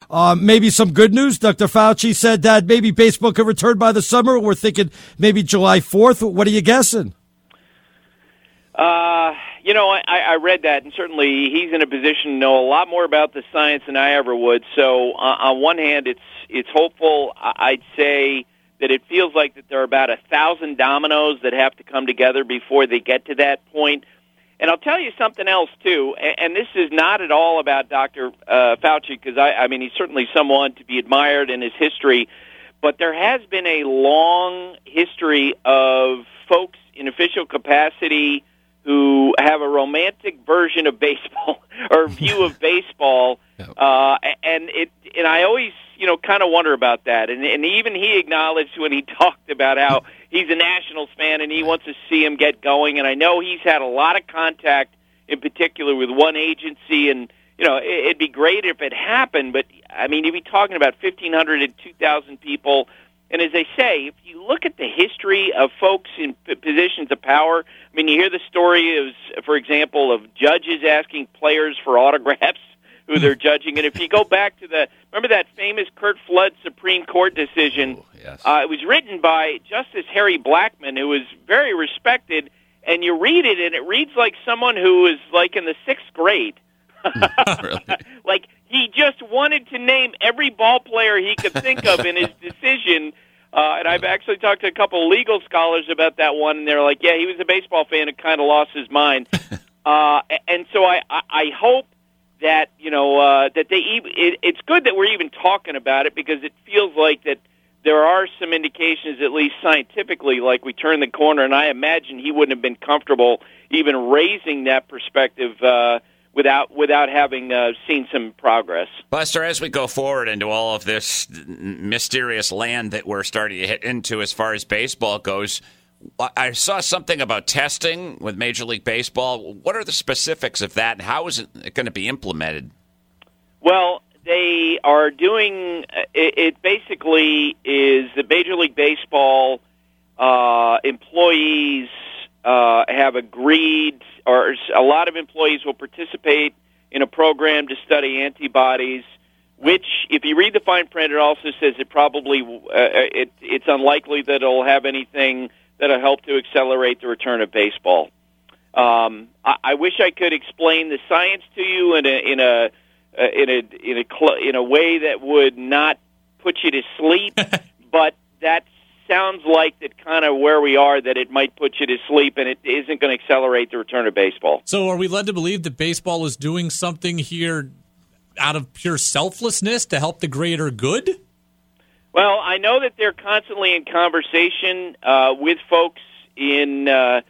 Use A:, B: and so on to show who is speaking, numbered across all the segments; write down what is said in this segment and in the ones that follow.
A: Maybe some good news. Dr. Fauci said that maybe baseball could return by the summer. We're thinking maybe July 4th. What are you guessing?
B: I read that, and certainly he's in a position to know a lot more about the science than I ever would. So on one hand, it's hopeful. I'd say that it feels like that there are about 1,000 dominoes that have to come together before they get to that point. And I'll tell you something else, too, and this is not at all about Dr. Fauci, because, I mean, he's certainly someone to be admired in his history, but there has been a long history of folks in official capacity who have a romantic version of baseball or view of baseball, and I always, kind of wonder about that. And even he acknowledged when he talked about how he's a Nationals fan and he wants to see him get going. And I know he's had a lot of contact, in particular with one agency, and it'd be great if it happened. But I mean, you'd be talking about 1,500 and 2,000 people. And as they say, if you look at the history of folks in positions of power, I mean, you hear the story of, for example, of judges asking players for autographs who they're judging. And if you go back to remember that famous Curt Flood Supreme Court decision?
C: Oh, yes.
B: It was written by Justice Harry Blackmun, who was very respected. And you read it, and it reads like someone who was like in the 6th grade.
C: Really?
B: Like he just wanted to name every ball player he could think of in his decision. And I've actually talked to a couple of legal scholars about that one, and they're like, yeah, he was a baseball fan and kind of lost his mind. And so I hope that, that it's good that we're even talking about it, because it feels like that there are some indications, at least scientifically, like we turned the corner, and I imagine he wouldn't have been comfortable even raising that perspective without having seen some progress.
C: Buster, as we go forward into all of this mysterious land that we're starting to hit into as far as baseball goes, I saw something about testing with Major League Baseball. What are the specifics of that, and how is it going to be implemented?
B: Well, they are doing it. Basically, is the Major League Baseball employees have agreed, or a lot of employees will participate in a program to study antibodies, which, if you read the fine print, it also says it probably it's unlikely that it'll have anything that'll help to accelerate the return of baseball. I wish I could explain the science to you in a way that would not put you to sleep, but that sounds like that kind of where we are, that it might put you to sleep, and it isn't going to accelerate the return of baseball.
D: So are we led to believe that baseball is doing something here out of pure selflessness to help the greater good?
B: Well, I know that they're constantly in conversation with folks in, not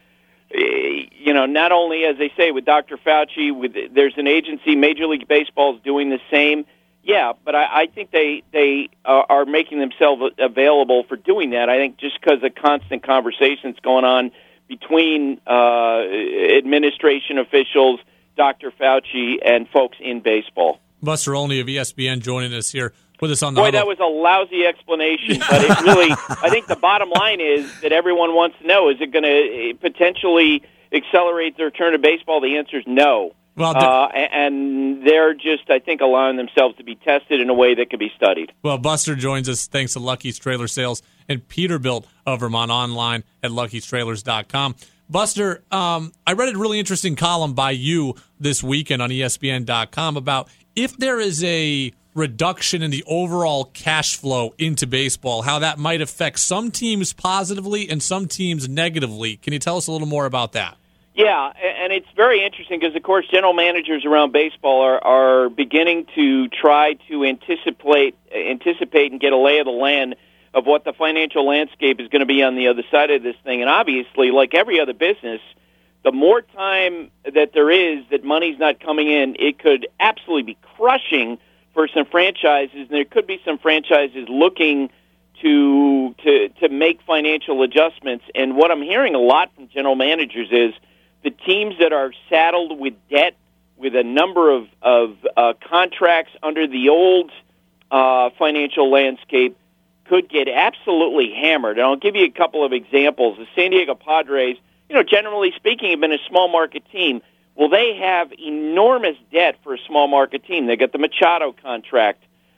B: only, as they say, with Dr. Fauci, there's an agency, Major League Baseball is doing the same. Yeah, but I think they are making themselves available for doing that. I think just because of constant conversations going on between administration officials, Dr. Fauci, and folks in baseball.
D: Buster Olney of ESPN joining us here with us on the
B: Boy,
D: huddle.
B: that was a lousy explanation, but it really, I think the bottom line is that everyone wants to know, is it going to potentially accelerate the return of baseball? The answer is no.
D: Well,
B: and they're just, I think, allowing themselves to be tested in a way that can be studied.
D: Well, Buster joins us thanks to Lucky's Trailer Sales and Peterbilt of Vermont, online at luckystrailers.com. Buster, I read a really interesting column by you this weekend on ESPN.com about if there is a reduction in the overall cash flow into baseball, how that might affect some teams positively and some teams negatively. Can you tell us a little more about that?
B: Yeah, and it's very interesting because, of course, general managers around baseball are beginning to try to anticipate and get a lay of the land of what the financial landscape is going to be on the other side of this thing. And obviously, like every other business, the more time that there is that money's not coming in, it could absolutely be crushing for some franchises. And there could be some franchises looking to make financial adjustments. And what I'm hearing a lot from general managers is the teams that are saddled with debt, with a number of contracts under the old financial landscape, could get absolutely hammered. And I'll give you a couple of examples. The San Diego Padres, generally speaking, have been a small market team. Well, they have enormous debt for a small market team. They got the Machado contract.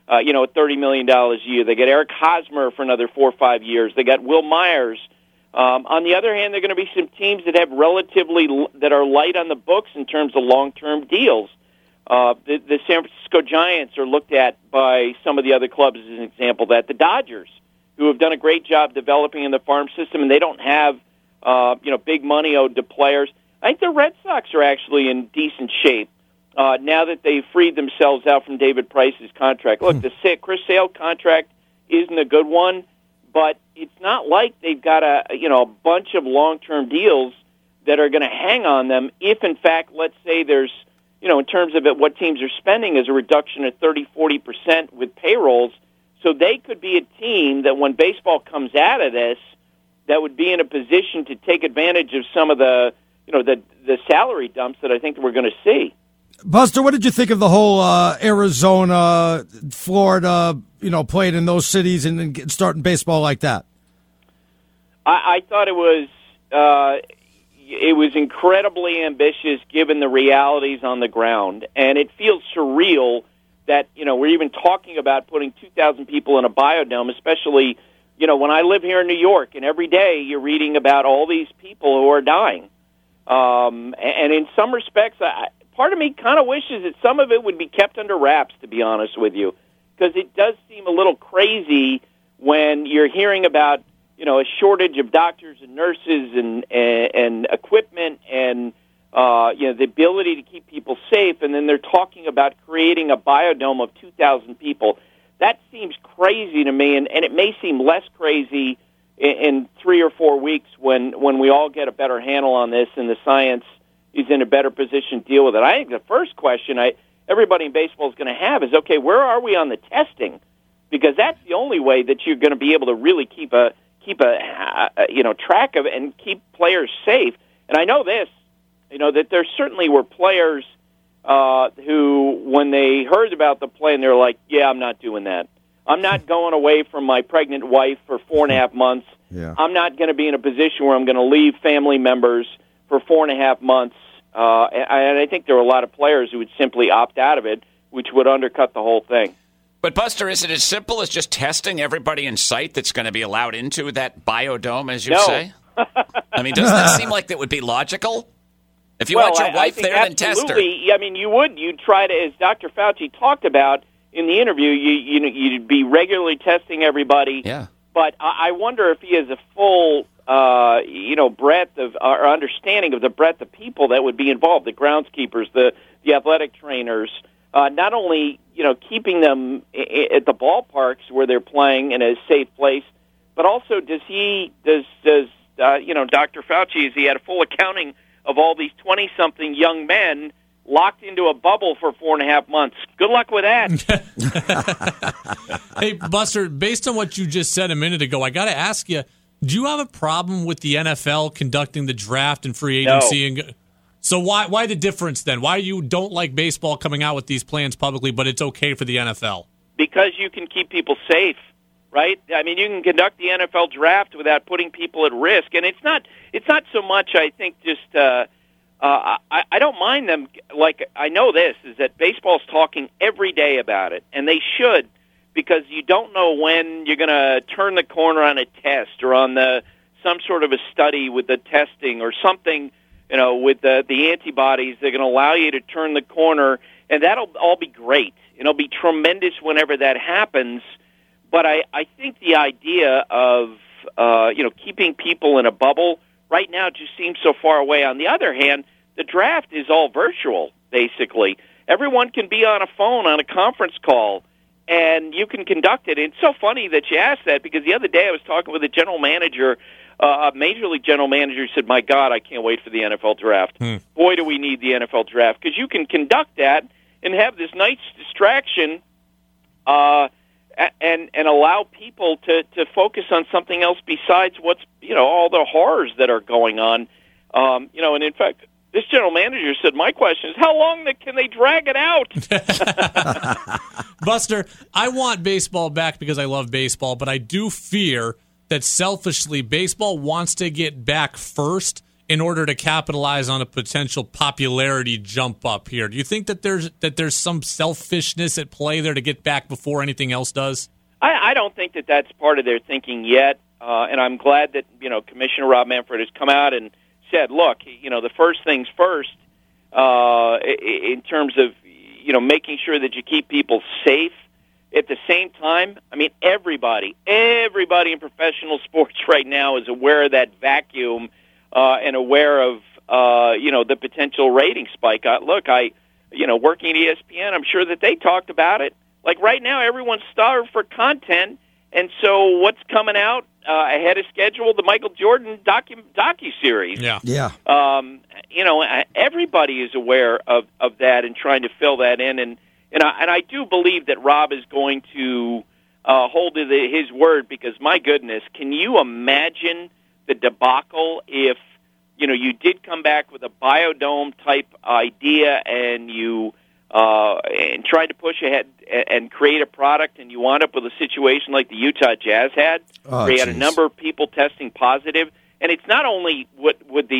B: $30 million a year. They get Eric Hosmer for another 4 or 5 years. They got Will Myers. On the other hand, there are going to be some teams that have that are light on the books in terms of long-term deals. The San Francisco Giants are looked at by some of the other clubs as an example of that. The Dodgers, who have done a great job developing in the farm system, and they don't have big money owed to players. I think the Red Sox are actually in decent shape now that they've freed themselves out from David Price's contract. Look, the Chris Sale contract isn't a good one, but it's not like they've got a bunch of long-term deals that are going to hang on them if, in fact, let's say there's, in terms of what teams are spending is a reduction of 30-40% with payrolls. So they could be a team that when baseball comes out of this, that would be in a position to take advantage of some of the salary dumps that I think we're going to see.
A: Buster, what did you think of the whole Arizona, Florida, playing in those cities and starting baseball like that?
B: I thought it was incredibly ambitious given the realities on the ground, and it feels surreal that we're even talking about putting 2,000 people in a biodome, especially when I live here in New York, and every day you're reading about all these people who are dying. And in some respects, part of me kind of wishes that some of it would be kept under wraps, to be honest with you, because it does seem a little crazy when you're hearing about a shortage of doctors and nurses and equipment and the ability to keep people safe, and then they're talking about creating a biodome of 2,000 people. That seems crazy to me, and it may seem less crazy in 3 or 4 weeks when we all get a better handle on this and the science is in a better position to deal with it. I think the first question everybody in baseball is going to have is, okay, where are we on the testing? Because that's the only way that you're going to be able to really keep a track of it and keep players safe. And I know this, that there certainly were players who, when they heard about the plan, they're like, yeah, I'm not doing that. I'm not going away from my pregnant wife for 4.5 months.
A: Yeah.
B: I'm not going to be in a position where I'm going to leave family members for 4.5 months. And I think there were a lot of players who would simply opt out of it, which would undercut the whole thing.
C: But, Buster, is it as simple as just testing everybody in sight that's going to be allowed into that biodome, as you say? I mean, doesn't that seem like that would be logical? If you want your wife there, then test her.
B: I mean, you'd try to, as Dr. Fauci talked about in the interview, you'd be regularly testing everybody.
C: Yeah.
B: But I wonder if he has a full, breadth of or understanding of the breadth of people that would be involved, the groundskeepers, the athletic trainers, not only, keeping them at the ballparks where they're playing in a safe place, but also does Dr. Fauci, has he had a full accounting of all these 20-something young men locked into a bubble for 4.5 months? Good luck with that.
D: Hey, Buster, based on what you just said a minute ago, I got to ask you, do you have a problem with the NFL conducting the draft and free agency?
B: No.
D: So why the difference then? Why you don't like baseball coming out with these plans publicly, but it's okay for the NFL? Because
B: you can keep people safe, right? I mean, you can conduct the NFL draft without putting people at risk, and it's not so much, I think, just I don't mind them. Like, I know this is that baseball's talking every day about it, and they should, because you don't know when you're going to turn the corner on a test or on some sort of a study with the testing or something. With the antibodies, they're going to allow you to turn the corner, and that'll all be great. It'll be tremendous whenever that happens. But I think the idea of keeping people in a bubble right now just seems so far away. On the other hand, the draft is all virtual, basically. Everyone can be on a phone on a conference call, and you can conduct it. And it's so funny that you asked that, because the other day I was talking with a general manager, a Major League general manager, who said, my God, I can't wait for the NFL draft. Boy, do we need the NFL draft, because you can conduct that and have this nice distraction and allow people to focus on something else besides what's, all the horrors that are going on. And in fact, this general manager said, my question is, how long can they drag it out?
D: Buster, I want baseball back because I love baseball, but I do fear that selfishly baseball wants to get back first in order to capitalize on a potential popularity jump up here? Do you think that there's some selfishness at play there to get back before anything else does?
B: I don't think that that's part of their thinking yet, and I'm glad that Commissioner Rob Manfred has come out and said, look, the first things first in terms of making sure that you keep people safe. At the same time, I mean, everybody in professional sports right now is aware of that vacuum and aware of the potential rating spike. Look, working at ESPN, I'm sure that they talked about it. Like right now, everyone's starved for content, and so what's coming out ahead of schedule? The Michael Jordan docu-series.
D: Yeah.
B: Everybody is aware of that and trying to fill that in, and I do believe that Rob is going to hold to his word, because my goodness, can you imagine the debacle if you did come back with a biodome type idea and you and tried to push ahead and create a product, and you wound up with a situation like the Utah Jazz had, where you had a number of people testing positive, and it's not only would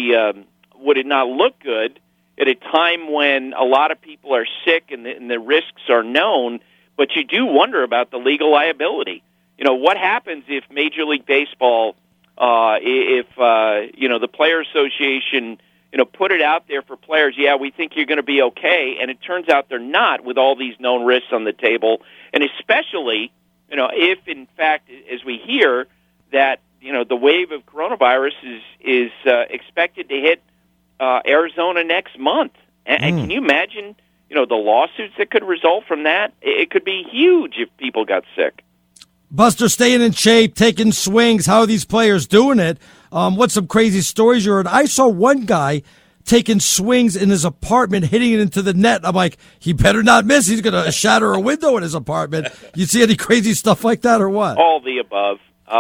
B: it not look good at a time when a lot of people are sick and the risks are known, but you do wonder about the legal liability. What happens if Major League Baseball, if the Players Association, put it out there for players, yeah, we think you're going to be okay, and it turns out they're not with all these known risks on the table, and especially, if in fact, as we hear, that, the wave of coronavirus is expected to hit Arizona next month. And can you imagine, the lawsuits that could result from that? It could be huge if people got sick.
A: Buster, staying in shape, taking swings, how are these players doing it? What's some crazy stories you heard? I saw one guy taking swings in his apartment, hitting it into the net. I'm like, he better not miss. He's going to shatter a window in his apartment. You see any crazy stuff like that or what?
B: All the above.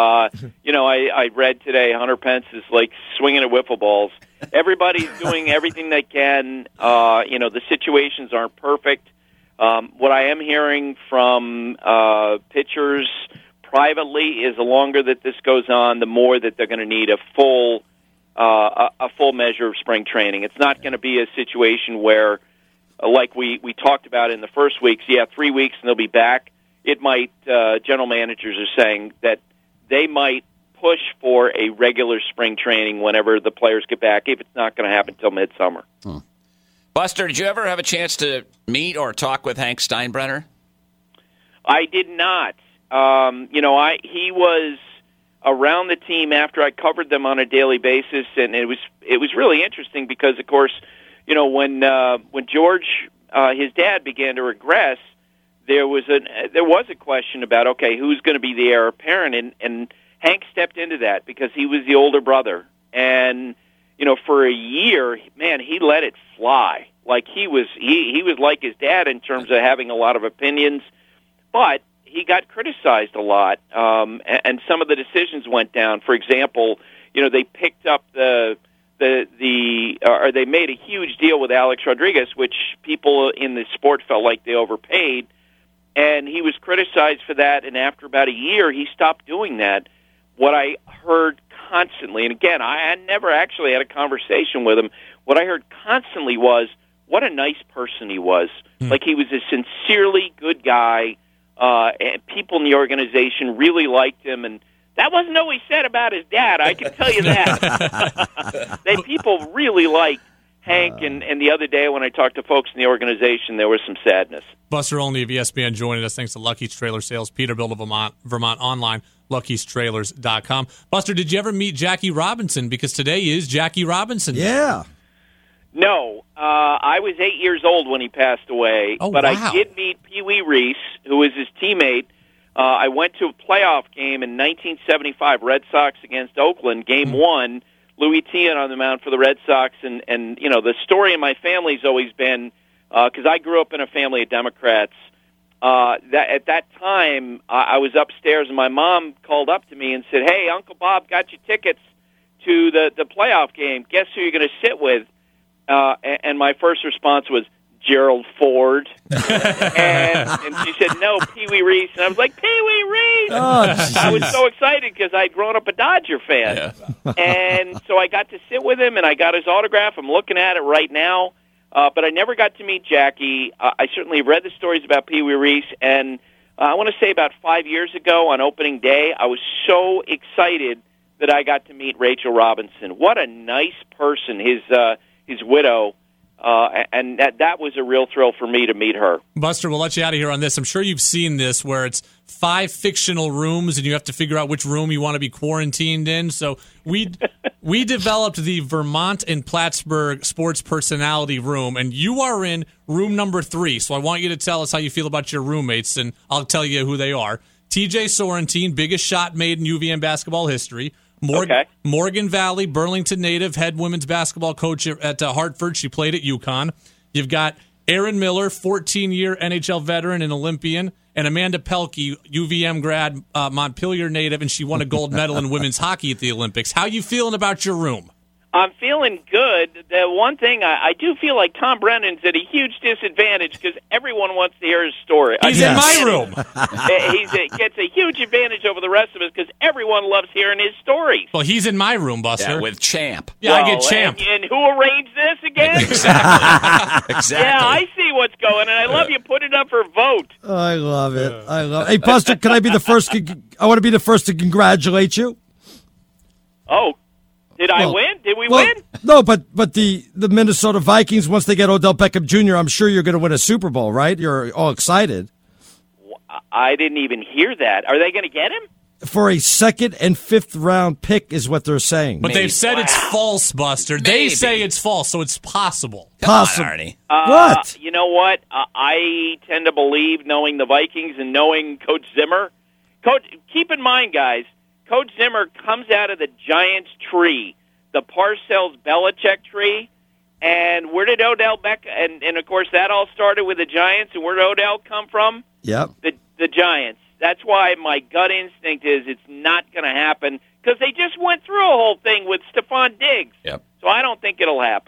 B: I read today Hunter Pence is like swinging at wiffle balls. Everybody's doing everything they can. The situations aren't perfect. What I am hearing from pitchers privately is the longer that this goes on, the more that they're going to need a full measure of spring training. It's not going to be a situation where, like we talked about in the first weeks, 3 weeks and they'll be back. It might, general managers are saying that they might push for a regular spring training whenever the players get back, if it's not going to happen until midsummer.
C: Buster, did you ever have a chance to meet or talk with Hank Steinbrenner?
B: I did not. He was around the team after I covered them on a daily basis, and it was really interesting because, of course, when George, his dad, began to regress, there was a question about, okay, who's going to be the heir apparent, and Hank stepped into that because he was the older brother, and for a year, man, he let it fly. Like he was like his dad in terms of having a lot of opinions, but he got criticized a lot, and some of the decisions went down. For example, they picked up or they made a huge deal with Alex Rodriguez, which people in the sport felt like they overpaid, and he was criticized for that. And after about a year, he stopped doing that. What I heard constantly, and again, I never actually had a conversation with him. What I heard constantly was what a nice person he was. Like he was a sincerely good guy. And people in the organization really liked him, and that wasn't always said about his dad, I can tell you that. People really liked Hank, and the other day when I talked to folks in the organization, there was some sadness.
D: Buster Olney of ESPN joining us. Thanks to Lucky's Trailer Sales, Peterbilt of Vermont online, luckystrailers.com. Buster, did you ever meet Jackie Robinson? Because today is Jackie Robinson.
A: Yeah.
B: No, I was 8 years old when he passed away, but
D: wow.
B: I did meet Pee Wee Reese, who was his teammate. I went to a playoff game in 1975, Red Sox against Oakland, Game 1. Louis Tiant on the mound for the Red Sox, and the story in my family's always been, because I grew up in a family of Democrats, that at that time I was upstairs and my mom called up to me and said, "Hey, Uncle Bob got you tickets to the playoff game. Guess who you're going to sit with?" And my first response was, Gerald Ford. and she said, no, Pee Wee Reese. And I was like, Pee Wee Reese!
A: Oh,
B: I was so excited because I'd grown up a Dodger fan. Yeah. And so I got to sit with him, and I got his autograph. I'm looking at it right now. But I never got to meet Jackie. I certainly read the stories about Pee Wee Reese, and I want to say about 5 years ago on opening day, I was so excited that I got to meet Rachel Robinson. What a nice person, his widow. And that was a real thrill for me to meet her.
D: Buster, we'll let you out of here on this. I'm sure you've seen this where it's 5 fictional rooms and you have to figure out which room you want to be quarantined in. So we developed the Vermont and Plattsburgh sports personality room, and you are in room number 3. So I want you to tell us how you feel about your roommates, and I'll tell you who they are. TJ Sorrentine, biggest shot made in UVM basketball history. Morgan Valley, Burlington native, head women's basketball coach at Hartford. She played at UConn. You've got Aaron Miller, 14-year NHL veteran and Olympian, and Amanda Pelkey, UVM grad, Montpelier native, and she won a gold medal in women's hockey at the Olympics. How you feeling about your room?
B: I'm feeling good. The one thing, I do feel like Tom Brennan's at a huge disadvantage because everyone wants to hear his story.
D: He's in my room.
B: He gets a huge advantage over the rest of us because everyone loves hearing his stories.
D: Well, he's in my room, Buster.
C: Yeah, with Champ.
D: Yeah, I get Champ.
B: And who arranged this again?
C: Exactly.
B: Yeah, I see what's going, and I love you put it up for vote.
A: I love it. I love it. Hey, Buster, can I be the first? I want to be the first to congratulate you.
B: Oh. Did I win? Did we win?
A: No, but the Minnesota Vikings, once they get Odell Beckham Jr., I'm sure you're going to win a Super Bowl, right? You're all excited.
B: I didn't even hear that. Are they going to get him?
A: For a 2nd and 5th round pick is what they're saying.
D: But they've said it's false, Buster.
C: Maybe.
D: They say it's false, so it's possible.
A: Possible.
C: Come on, Arnie.
A: What?
B: You know what? I tend to believe, knowing the Vikings and knowing Coach Zimmer. Keep in mind, guys, Coach Zimmer comes out of the Giants tree, the Parcells-Belichick tree, and where did Odell Beckham, and of course that all started with the Giants, and where did Odell come from?
A: Yep.
B: The Giants. That's why my gut instinct is it's not going to happen, because they just went through a whole thing with Stephon Diggs.
C: Yep.
B: So I don't think it'll happen.